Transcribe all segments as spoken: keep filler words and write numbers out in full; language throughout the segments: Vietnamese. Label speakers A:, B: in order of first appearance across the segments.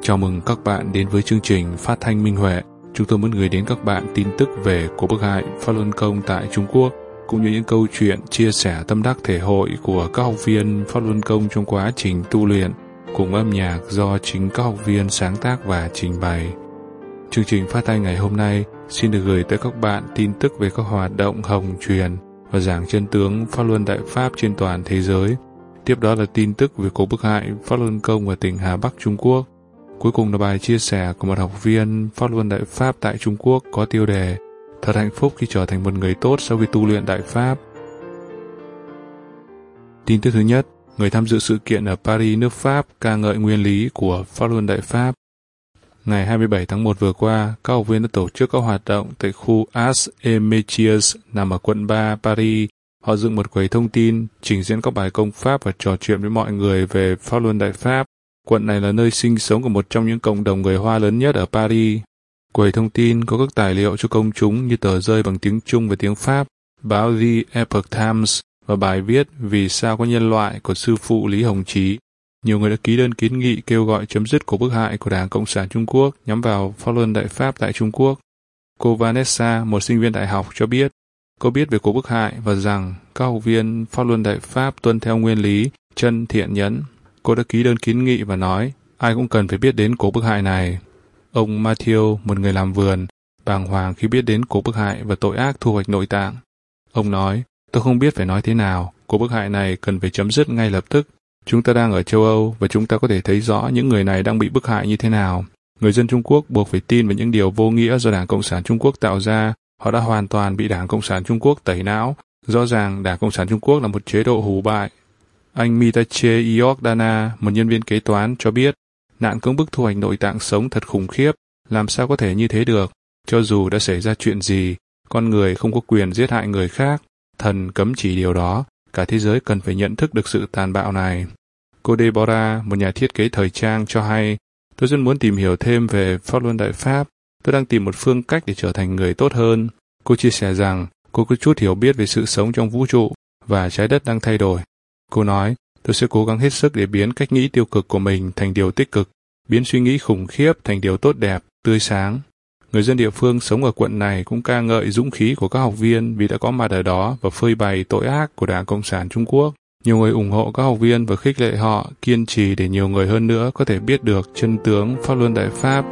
A: Chào mừng các bạn đến với chương trình Phát thanh Minh Huệ. Chúng tôi muốn gửi đến các bạn tin tức về cuộc bức hại Pháp Luân Công tại Trung Quốc, cũng như những câu chuyện chia sẻ tâm đắc thể hội của các học viên Pháp Luân Công trong quá trình tu luyện, cùng âm nhạc do chính các học viên sáng tác và trình bày. Chương trình phát thanh ngày hôm nay xin được gửi tới các bạn tin tức về các hoạt động hồng truyền và giảng chân tướng Pháp Luân Đại Pháp trên toàn thế giới. Tiếp đó là tin tức về cuộc bức hại Pháp Luân Công ở tỉnh Hà Bắc, Trung Quốc. Cuối cùng là bài chia sẻ của một học viên Pháp Luân Đại Pháp tại Trung Quốc có tiêu đề Thật hạnh phúc khi trở thành một người tốt sau khi tu luyện Đại Pháp. Tin tức thứ nhất, người tham dự sự kiện ở Paris, nước Pháp ca ngợi nguyên lý của Pháp Luân Đại Pháp. Ngày hai mươi bảy tháng một vừa qua, các học viên đã tổ chức các hoạt động tại khu Arts et Métiers nằm ở quận ba, Paris. Họ dựng một quầy thông tin, trình diễn các bài công pháp và trò chuyện với mọi người về Pháp Luân Đại Pháp. Quận này là nơi sinh sống của một trong những cộng đồng người Hoa lớn nhất ở Paris. Quầy thông tin có các tài liệu cho công chúng như tờ rơi bằng tiếng Trung và tiếng Pháp, báo The Epoch Times và bài viết Vì sao có nhân loại của sư phụ Lý Hồng Chí. Nhiều người đã ký đơn kiến nghị kêu gọi chấm dứt cuộc bức hại của Đảng Cộng sản Trung Quốc nhắm vào Pháp Luân Đại Pháp tại Trung Quốc. Cô Vanessa, một sinh viên đại học, cho biết cô biết về cuộc bức hại và rằng các học viên Pháp Luân Đại Pháp tuân theo nguyên lý chân thiện nhẫn. Cô đã ký đơn kiến nghị và nói, ai cũng cần phải biết đến cuộc bức hại này. Ông Matthew, một người làm vườn, bàng hoàng khi biết đến cuộc bức hại và tội ác thu hoạch nội tạng. Ông nói, tôi không biết phải nói thế nào, cuộc bức hại này cần phải chấm dứt ngay lập tức. Chúng ta đang ở châu Âu và chúng ta có thể thấy rõ những người này đang bị bức hại như thế nào. Người dân Trung Quốc buộc phải tin vào những điều vô nghĩa do Đảng Cộng sản Trung Quốc tạo ra. Họ đã hoàn toàn bị Đảng Cộng sản Trung Quốc tẩy não. Rõ ràng Đảng Cộng sản Trung Quốc là một chế độ hủ bại. Anh Mitache Iordana, một nhân viên kế toán, cho biết, nạn cưỡng bức thu hoạch nội tạng sống thật khủng khiếp, làm sao có thể như thế được? Cho dù đã xảy ra chuyện gì, con người không có quyền giết hại người khác, thần cấm chỉ điều đó, cả thế giới cần phải nhận thức được sự tàn bạo này. Cô Deborah, một nhà thiết kế thời trang, cho hay, tôi rất muốn tìm hiểu thêm về Pháp Luân Đại Pháp, tôi đang tìm một phương cách để trở thành người tốt hơn. Cô chia sẻ rằng, cô có chút hiểu biết về sự sống trong vũ trụ và trái đất đang thay đổi. Cô nói, tôi sẽ cố gắng hết sức để biến cách nghĩ tiêu cực của mình thành điều tích cực, biến suy nghĩ khủng khiếp thành điều tốt đẹp, tươi sáng. Người dân địa phương sống ở quận này cũng ca ngợi dũng khí của các học viên vì đã có mặt ở đó và phơi bày tội ác của Đảng Cộng sản Trung Quốc. Nhiều người ủng hộ các học viên và khích lệ họ kiên trì để nhiều người hơn nữa có thể biết được chân tướng Pháp Luân Đại Pháp.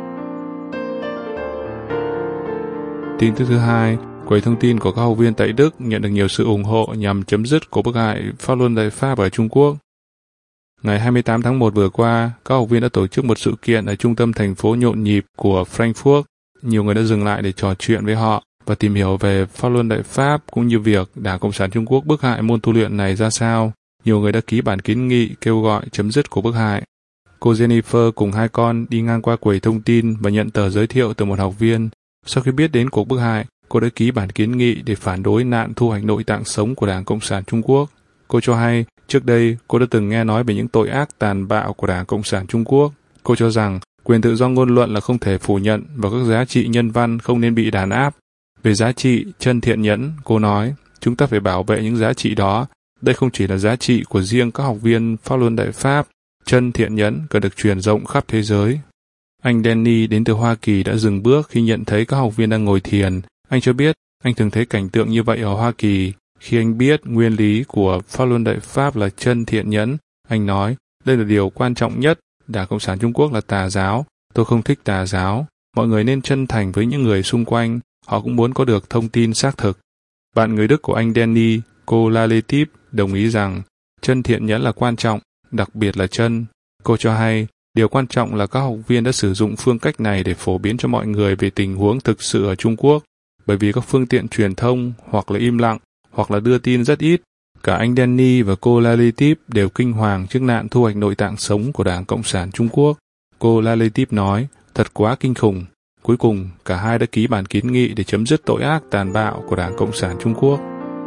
A: Tin tức thứ hai, quầy thông tin của các học viên tại Đức nhận được nhiều sự ủng hộ nhằm chấm dứt cuộc bức hại Pháp Luân Đại Pháp ở Trung Quốc. Ngày hai mươi tám tháng một vừa qua, các học viên đã tổ chức một sự kiện ở trung tâm thành phố nhộn nhịp của Frankfurt. Nhiều người đã dừng lại để trò chuyện với họ và tìm hiểu về Pháp Luân Đại Pháp cũng như việc Đảng Cộng sản Trung Quốc bức hại môn tu luyện này ra sao. Nhiều người đã ký bản kiến nghị kêu gọi chấm dứt cuộc bức hại. Cô Jennifer cùng hai con đi ngang qua quầy thông tin và nhận tờ giới thiệu từ một học viên. Sau khi biết đến cuộc bức hại, cô đã ký bản kiến nghị để phản đối nạn thu hoạch nội tạng sống của Đảng Cộng sản Trung Quốc. Cô cho hay, trước đây cô đã từng nghe nói về những tội ác tàn bạo của Đảng Cộng sản Trung Quốc. Cô cho rằng quyền tự do ngôn luận là không thể phủ nhận và các giá trị nhân văn không nên bị đàn áp. Về giá trị chân thiện nhẫn, cô nói, chúng ta phải bảo vệ những giá trị đó. Đây không chỉ là giá trị của riêng các học viên Pháp Luân Đại Pháp. Chân thiện nhẫn cần được truyền rộng khắp thế giới. Anh Danny đến từ Hoa Kỳ đã dừng bước khi nhận thấy các học viên đang ngồi thiền. Anh cho biết, anh thường thấy cảnh tượng như vậy ở Hoa Kỳ. Khi anh biết nguyên lý của Pháp Luân Đại Pháp là chân thiện nhẫn, anh nói, đây là điều quan trọng nhất. Đảng Cộng sản Trung Quốc là tà giáo. Tôi không thích tà giáo. Mọi người nên chân thành với những người xung quanh. Họ cũng muốn có được thông tin xác thực. Bạn người Đức của anh Danny, cô Laletip, đồng ý rằng chân thiện nhẫn là quan trọng, đặc biệt là chân. Cô cho hay, điều quan trọng là các học viên đã sử dụng phương cách này để phổ biến cho mọi người về tình huống thực sự ở Trung Quốc, bởi vì các phương tiện truyền thông hoặc là im lặng, hoặc là đưa tin rất ít. Cả anh Danny và cô Laletip đều kinh hoàng trước nạn thu hoạch nội tạng sống của Đảng Cộng sản Trung Quốc. Cô Laletip nói, thật quá kinh khủng. Cuối cùng, cả hai đã ký bản kiến nghị để chấm dứt tội ác tàn bạo của Đảng Cộng sản Trung Quốc.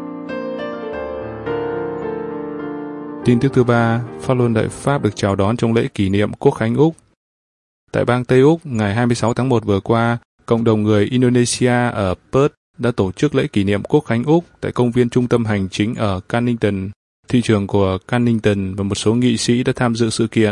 A: Tin tức thứ ba, Pháp Luân Đại Pháp được chào đón trong lễ kỷ niệm Quốc khánh Úc. Tại bang Tây Úc, ngày hai mươi sáu tháng một vừa qua, cộng đồng người Indonesia ở Perth đã tổ chức lễ kỷ niệm Quốc khánh Úc tại công viên trung tâm hành chính ở Cannington. Thị trưởng của Cannington và một số nghị sĩ đã tham dự sự kiện.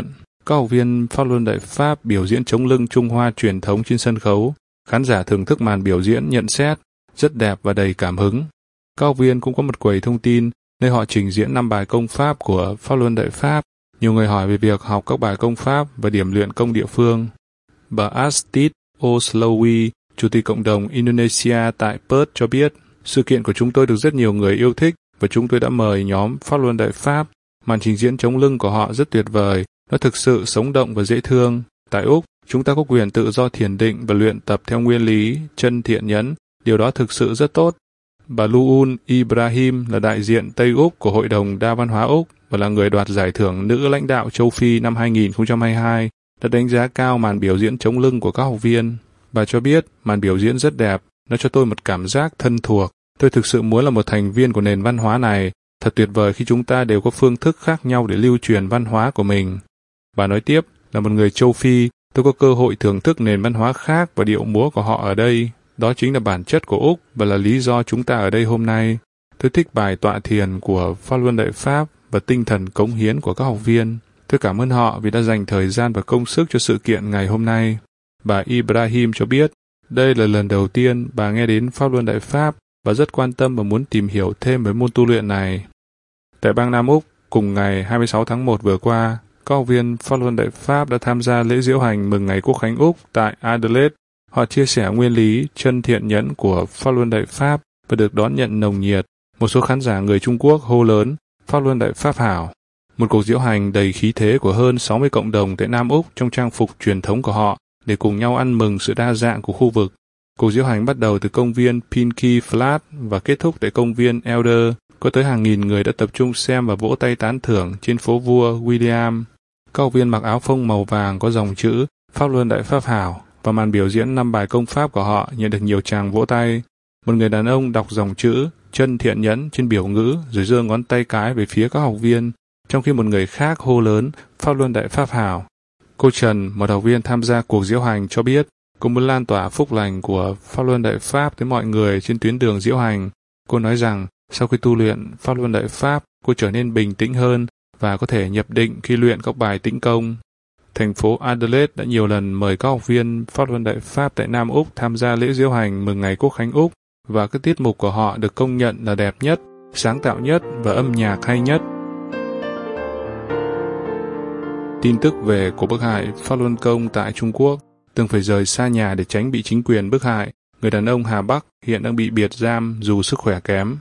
A: Các học viên Pháp Luân Đại Pháp biểu diễn chống lưng Trung Hoa truyền thống trên sân khấu. Khán giả thưởng thức màn biểu diễn nhận xét, rất đẹp và đầy cảm hứng. Các học viên cũng có một quầy thông tin, nơi họ trình diễn năm bài công pháp của Pháp Luân Đại Pháp. Nhiều người hỏi về việc học các bài công pháp và điểm luyện công địa phương. Bà Astrid Oslowi, Chủ tịch Cộng đồng Indonesia tại Perth cho biết, sự kiện của chúng tôi được rất nhiều người yêu thích và chúng tôi đã mời nhóm Pháp Luân Đại Pháp. Màn trình diễn chống lưng của họ rất tuyệt vời, nó thực sự sống động và dễ thương. Tại Úc, chúng ta có quyền tự do thiền định và luyện tập theo nguyên lý, chân thiện nhẫn, điều đó thực sự rất tốt. Bà Luun Ibrahim là đại diện Tây Úc của Hội đồng Đa văn hóa Úc và là người đoạt giải thưởng nữ lãnh đạo châu Phi năm hai nghìn không trăm hai mươi hai, đã đánh giá cao màn biểu diễn chống lưng của các học viên. Bà cho biết, màn biểu diễn rất đẹp, nó cho tôi một cảm giác thân thuộc. Tôi thực sự muốn là một thành viên của nền văn hóa này. Thật tuyệt vời khi chúng ta đều có phương thức khác nhau để lưu truyền văn hóa của mình. Bà nói tiếp, là một người châu Phi, tôi có cơ hội thưởng thức nền văn hóa khác và điệu múa của họ ở đây. Đó chính là bản chất của Úc và là lý do chúng ta ở đây hôm nay. Tôi thích bài tọa thiền của Pháp Luân Đại Pháp và tinh thần cống hiến của các học viên. Tôi cảm ơn họ vì đã dành thời gian và công sức cho sự kiện ngày hôm nay. Bà Ibrahim cho biết, đây là lần đầu tiên bà nghe đến Pháp Luân Đại Pháp và rất quan tâm và muốn tìm hiểu thêm về môn tu luyện này. Tại bang Nam Úc, cùng ngày hai mươi sáu tháng một vừa qua, các học viên Pháp Luân Đại Pháp đã tham gia lễ diễu hành mừng ngày Quốc khánh Úc tại Adelaide. Họ chia sẻ nguyên lý chân thiện nhẫn của Pháp Luân Đại Pháp và được đón nhận nồng nhiệt. Một số khán giả người Trung Quốc hô lớn Pháp Luân Đại Pháp hảo. Một cuộc diễu hành đầy khí thế của hơn sáu mươi cộng đồng tại Nam Úc trong trang phục truyền thống của họ để cùng nhau ăn mừng sự đa dạng của khu vực. Cuộc diễu hành bắt đầu từ công viên Pinkie Flat và kết thúc tại công viên Elder. Có tới hàng nghìn người đã tập trung xem và vỗ tay tán thưởng trên phố vua William. Các học viên mặc áo phông màu vàng có dòng chữ Pháp Luân Đại Pháp hảo và màn biểu diễn năm bài công pháp của họ nhận được nhiều tràng vỗ tay. Một người đàn ông đọc dòng chữ chân thiện nhẫn trên biểu ngữ rồi giơ ngón tay cái về phía các học viên, trong khi một người khác hô lớn Pháp Luân Đại Pháp hảo. Cô Trần, một học viên tham gia cuộc diễu hành cho biết, cô muốn lan tỏa phúc lành của Pháp Luân Đại Pháp tới mọi người trên tuyến đường diễu hành. Cô nói rằng, sau khi tu luyện Pháp Luân Đại Pháp, cô trở nên bình tĩnh hơn và có thể nhập định khi luyện các bài tĩnh công. Thành phố Adelaide đã nhiều lần mời các học viên Pháp Luân Đại Pháp tại Nam Úc tham gia lễ diễu hành mừng ngày Quốc khánh Úc và các tiết mục của họ được công nhận là đẹp nhất, sáng tạo nhất và âm nhạc hay nhất. Tin tức về cuộc bức hại Pháp Luân Công tại Trung Quốc, từng phải rời xa nhà để tránh bị chính quyền bức hại, người đàn ông Hà Bắc hiện đang bị biệt giam dù sức khỏe kém.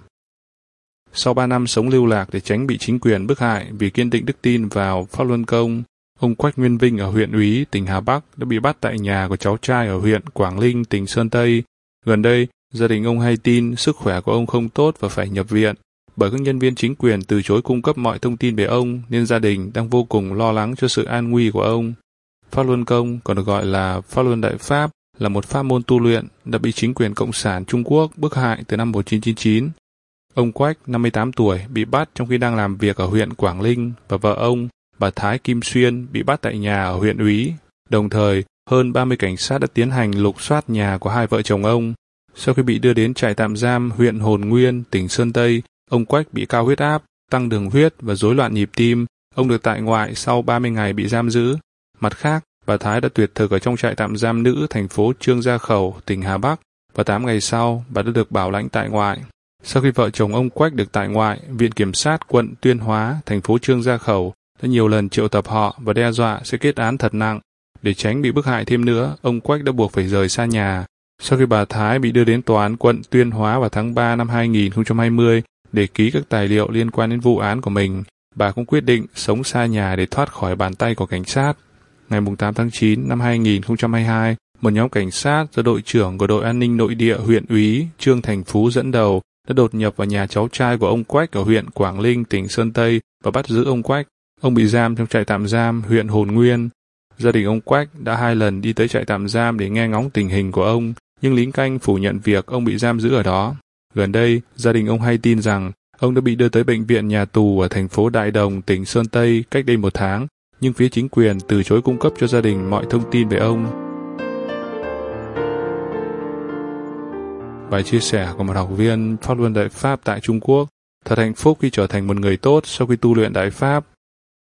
A: Sau ba năm sống lưu lạc để tránh bị chính quyền bức hại vì kiên định đức tin vào Pháp Luân Công, ông Quách Nguyên Vinh ở huyện Úy, tỉnh Hà Bắc đã bị bắt tại nhà của cháu trai ở huyện Quảng Ninh, tỉnh Sơn Tây. Gần đây, gia đình ông hay tin sức khỏe của ông không tốt và phải nhập viện. Bởi các nhân viên chính quyền từ chối cung cấp mọi thông tin về ông nên gia đình đang vô cùng lo lắng cho sự an nguy của ông. Pháp Luân Công, còn được gọi là Pháp Luân Đại Pháp, là một pháp môn tu luyện đã bị chính quyền Cộng sản Trung Quốc bức hại từ năm một nghìn chín trăm chín mươi chín. Ông Quách, năm mươi tám tuổi, bị bắt trong khi đang làm việc ở huyện Quảng Ninh và vợ ông, bà Thái Kim Xuyên, bị bắt tại nhà ở huyện Úy. Đồng thời, hơn ba mươi cảnh sát đã tiến hành lục soát nhà của hai vợ chồng ông. Sau khi bị đưa đến trại tạm giam huyện Hồn Nguyên, tỉnh Sơn Tây, ông Quách bị cao huyết áp, tăng đường huyết và rối loạn nhịp tim. Ông được tại ngoại sau ba mươi ngày bị giam giữ. Mặt khác, bà Thái đã tuyệt thực ở trong trại tạm giam nữ thành phố Trương Gia Khẩu, tỉnh Hà Bắc, và tám ngày sau, bà đã được bảo lãnh tại ngoại. Sau khi vợ chồng ông Quách được tại ngoại, Viện Kiểm sát quận Tuyên Hóa, thành phố Trương Gia Khẩu, đã nhiều lần triệu tập họ và đe dọa sẽ kết án thật nặng. Để tránh bị bức hại thêm nữa, ông Quách đã buộc phải rời xa nhà. Sau khi bà Thái bị đưa đến tòa án quận Tuyên Hóa vào tháng ba năm hai nghìn không trăm hai mươi để ký các tài liệu liên quan đến vụ án của mình, bà cũng quyết định sống xa nhà để thoát khỏi bàn tay của cảnh sát. Ngày tám tháng chín năm hai nghìn không trăm hai mươi hai, một nhóm cảnh sát do đội trưởng của đội an ninh nội địa huyện Úy, Trương Thành Phú dẫn đầu, đã đột nhập vào nhà cháu trai của ông Quách ở huyện Quảng Ninh, tỉnh Sơn Tây và bắt giữ ông Quách. Ông bị giam trong trại tạm giam huyện Hồn Nguyên. Gia đình ông Quách đã hai lần đi tới trại tạm giam để nghe ngóng tình hình của ông, nhưng lính canh phủ nhận việc ông bị giam giữ ở đó. Gần đây, gia đình ông hay tin rằng ông đã bị đưa tới bệnh viện nhà tù ở thành phố Đại Đồng, tỉnh Sơn Tây cách đây một tháng, nhưng phía chính quyền từ chối cung cấp cho gia đình mọi thông tin về ông. Bài chia sẻ của một học viên Pháp Luân Đại Pháp tại Trung Quốc: thật hạnh phúc khi trở thành một người tốt sau khi tu luyện Đại Pháp.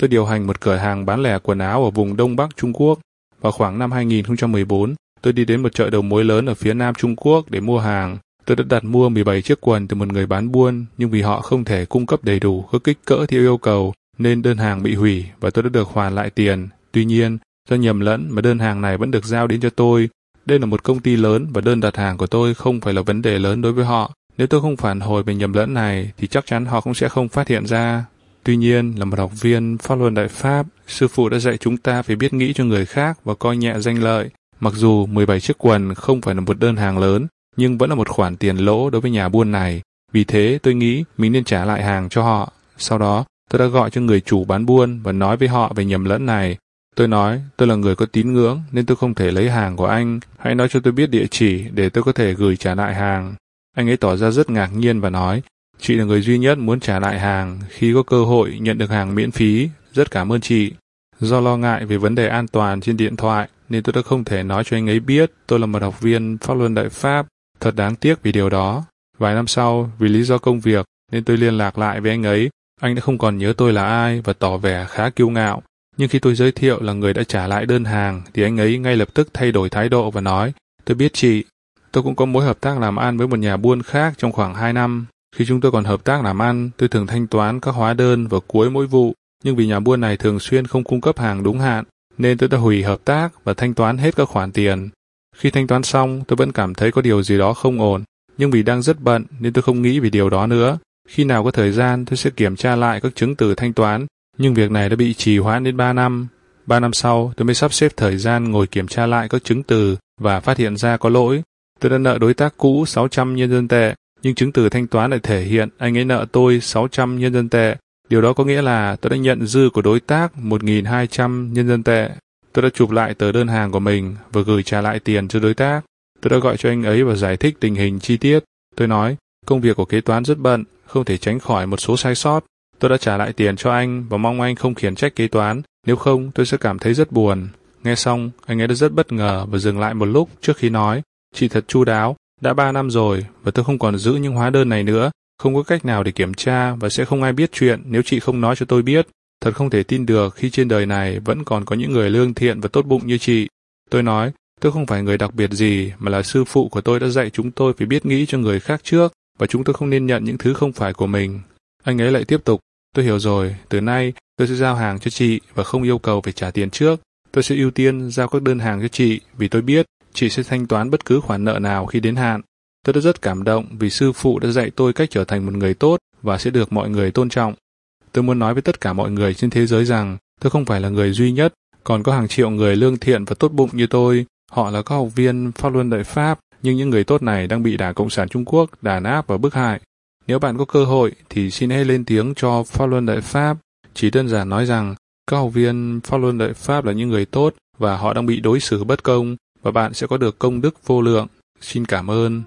A: Tôi điều hành một cửa hàng bán lẻ quần áo ở vùng Đông Bắc Trung Quốc. Vào khoảng năm hai nghìn không trăm mười bốn, tôi đi đến một chợ đầu mối lớn ở phía Nam Trung Quốc để mua hàng. Tôi đã đặt mua mười bảy chiếc quần từ một người bán buôn, nhưng vì họ không thể cung cấp đầy đủ các kích cỡ theo yêu cầu, nên đơn hàng bị hủy và tôi đã được hoàn lại tiền. Tuy nhiên, do nhầm lẫn mà đơn hàng này vẫn được giao đến cho tôi. Đây là một công ty lớn và đơn đặt hàng của tôi không phải là vấn đề lớn đối với họ. Nếu tôi không phản hồi về nhầm lẫn này thì chắc chắn họ cũng sẽ không phát hiện ra. Tuy nhiên, là một học viên pháp luân Đại Pháp, sư phụ đã dạy chúng ta phải biết nghĩ cho người khác và coi nhẹ danh lợi. Mặc dù mười bảy chiếc quần không phải là một đơn hàng lớn, nhưng vẫn là một khoản tiền lỗ đối với nhà buôn này. Vì thế, tôi nghĩ mình nên trả lại hàng cho họ. Sau đó, tôi đã gọi cho người chủ bán buôn và nói với họ về nhầm lẫn này. Tôi nói, tôi là người có tín ngưỡng nên tôi không thể lấy hàng của anh. Hãy nói cho tôi biết địa chỉ để tôi có thể gửi trả lại hàng. Anh ấy tỏ ra rất ngạc nhiên và nói, chị là người duy nhất muốn trả lại hàng khi có cơ hội nhận được hàng miễn phí. Rất cảm ơn chị. Do lo ngại về vấn đề an toàn trên điện thoại nên tôi đã không thể nói cho anh ấy biết tôi là một học viên Pháp Luân Đại Pháp. Thật đáng tiếc vì điều đó. Vài năm sau, vì lý do công việc nên tôi liên lạc lại với anh ấy. Anh đã không còn nhớ tôi là ai và tỏ vẻ khá kiêu ngạo. Nhưng khi tôi giới thiệu là người đã trả lại đơn hàng thì anh ấy ngay lập tức thay đổi thái độ và nói, tôi biết chị. Tôi cũng có mối hợp tác làm ăn với một nhà buôn khác trong khoảng hai năm. Khi chúng tôi còn hợp tác làm ăn, tôi thường thanh toán các hóa đơn vào cuối mỗi vụ. Nhưng vì nhà buôn này thường xuyên không cung cấp hàng đúng hạn, nên tôi đã hủy hợp tác và thanh toán hết các khoản tiền. Khi thanh toán xong, tôi vẫn cảm thấy có điều gì đó không ổn. Nhưng vì đang rất bận nên tôi không nghĩ về điều đó nữa. Khi nào có thời gian, tôi sẽ kiểm tra lại các chứng từ thanh toán. Nhưng việc này đã bị trì hoãn đến ba năm. Ba năm sau, tôi mới sắp xếp thời gian ngồi kiểm tra lại các chứng từ và phát hiện ra có lỗi. Tôi đã nợ đối tác cũ sáu trăm nhân dân tệ, nhưng chứng từ thanh toán lại thể hiện anh ấy nợ tôi sáu trăm nhân dân tệ. Điều đó có nghĩa là tôi đã nhận dư của đối tác một nghìn hai trăm nhân dân tệ. Tôi đã chụp lại tờ đơn hàng của mình và gửi trả lại tiền cho đối tác. Tôi đã gọi cho anh ấy và giải thích tình hình chi tiết. Tôi nói, công việc của kế toán rất bận, không thể tránh khỏi một số sai sót. Tôi đã trả lại tiền cho anh và mong anh không khiển trách kế toán, nếu không tôi sẽ cảm thấy rất buồn. Nghe xong, anh ấy đã rất bất ngờ và dừng lại một lúc trước khi nói, chị thật chu đáo, đã ba năm rồi và tôi không còn giữ những hóa đơn này nữa, không có cách nào để kiểm tra và sẽ không ai biết chuyện nếu chị không nói cho tôi biết. Thật không thể tin được khi trên đời này vẫn còn có những người lương thiện và tốt bụng như chị. Tôi nói, tôi không phải người đặc biệt gì mà là sư phụ của tôi đã dạy chúng tôi phải biết nghĩ cho người khác trước và chúng tôi không nên nhận những thứ không phải của mình. Anh ấy lại tiếp tục, tôi hiểu rồi, từ nay tôi sẽ giao hàng cho chị và không yêu cầu phải trả tiền trước. Tôi sẽ ưu tiên giao các đơn hàng cho chị vì tôi biết chị sẽ thanh toán bất cứ khoản nợ nào khi đến hạn. Tôi đã rất cảm động vì sư phụ đã dạy tôi cách trở thành một người tốt và sẽ được mọi người tôn trọng. Tôi muốn nói với tất cả mọi người trên thế giới rằng tôi không phải là người duy nhất, còn có hàng triệu người lương thiện và tốt bụng như tôi. Họ là các học viên Pháp Luân Đại Pháp, nhưng những người tốt này đang bị Đảng Cộng sản Trung Quốc đàn áp và bức hại. Nếu bạn có cơ hội thì xin hãy lên tiếng cho Pháp Luân Đại Pháp. Chỉ đơn giản nói rằng các học viên Pháp Luân Đại Pháp là những người tốt và họ đang bị đối xử bất công và bạn sẽ có được công đức vô lượng. Xin cảm ơn.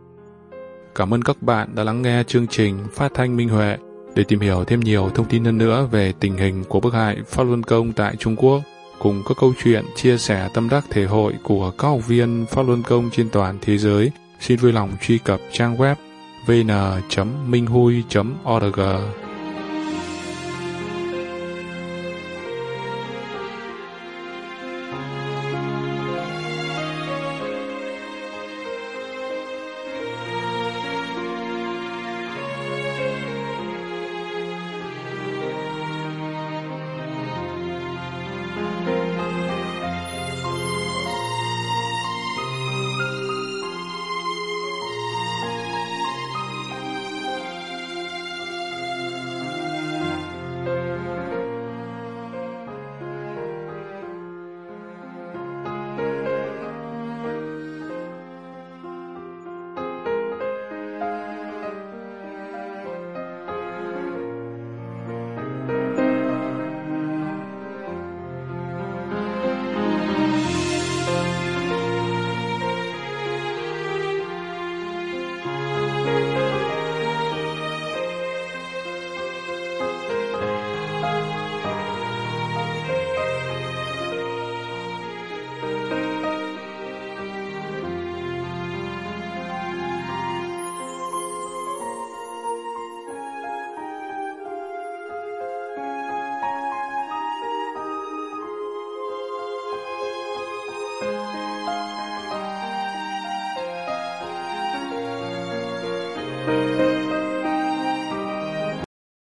A: Cảm ơn các bạn đã lắng nghe chương trình Phát thanh Minh Huệ. Để tìm hiểu thêm nhiều thông tin hơn nữa về tình hình của bức hại Pháp Luân Công tại Trung Quốc, cùng các câu chuyện chia sẻ tâm đắc thể hội của các học viên Pháp Luân Công trên toàn thế giới, xin vui lòng truy cập trang web vê en chấm minh hui chấm org. Thank you.